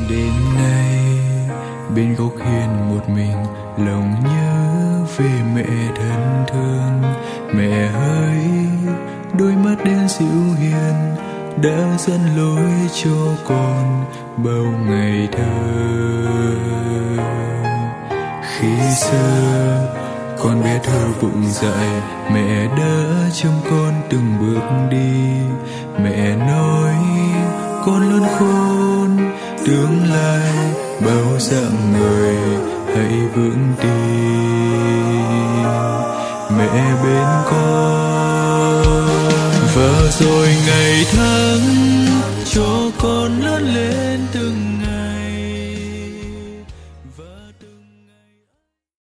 Đêm nay bên góc hiên một mình, lòng nhớ về mẹ thân thương. Mẹ ơi, đôi mắt đen dịu hiền đã dẫn lối cho con bao ngày thơ. Khi xưa con bé thơ vụng dại, mẹ đã trông con từng bước đi. Mẹ nói con lớn khôn, tương lai bao dạng người hãy vững tin. Mẹ bên con và rồi ngày tháng cho con lớn lên từng